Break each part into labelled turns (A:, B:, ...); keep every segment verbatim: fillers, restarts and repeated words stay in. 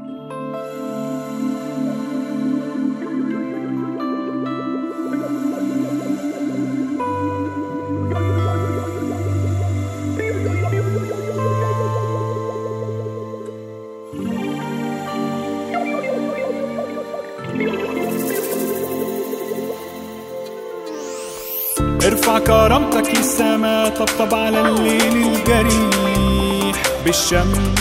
A: ارفع كرامتك للسما، طبطب على الليل الجريح بالشمس.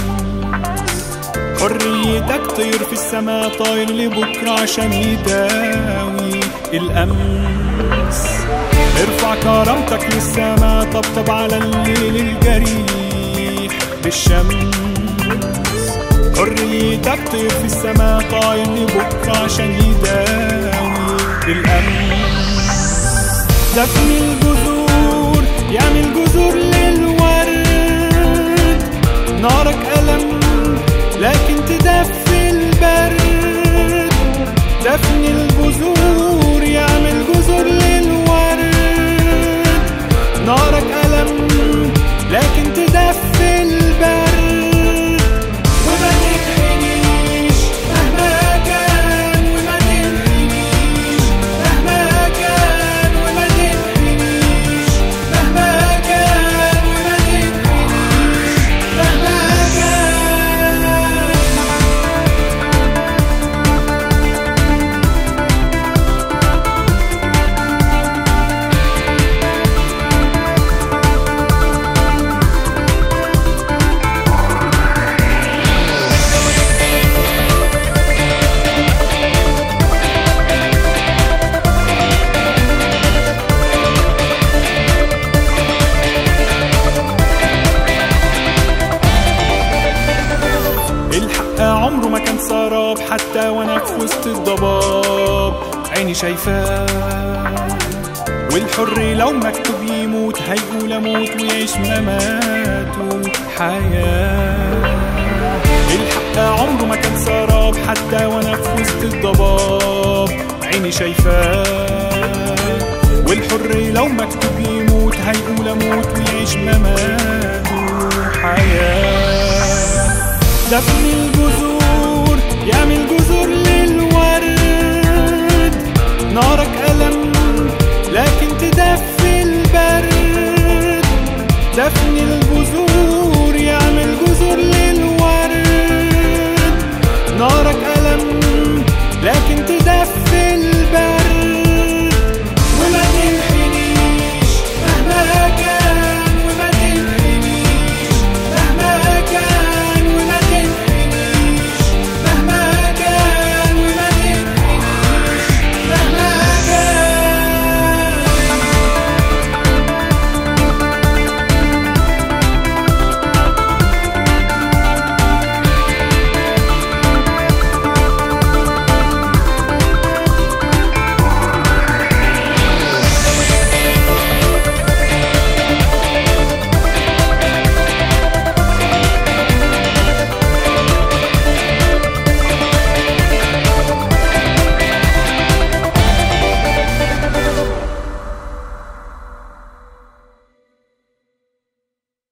A: حريتك طير في السما، طاير لبكرة عشان يداوي الأمس. ارفع كرامتك للسما، طبطب على الليل الجريح بالشمس. حريتك طير في السما، طاير لبكرة عشان يداوي الأمس. دفن الجذور يعمل جذور للورد، نارك ألم لكن تدفي البرد. دفن الجذور يعمل جذور للورد، نارك ألم لكن تدفي البرد. وما تنحنيش مهما كان، وما تنحنيش مهما كان، وما تنحنيش مهما كان، وما تنحنيش مهما عمره ما كان سراب، حتى وانا في وسط الضباب عيني شايفاه. والحر لو مكتوب يموت هيقول اموت، ويعيش مماته حياة. الحق عمره ما كان سراب، حتى وانا في وسط الضباب عيني شايفاه. والحر لو مكتوب يموت هيقول اموت، ويعيش مماته حياة. دفن الجذور يعمل جذور للورد، نارك ألم لكن تدفي البرد. دفن الجذور يعمل جذور للورد، نارك ألم لكن تدفي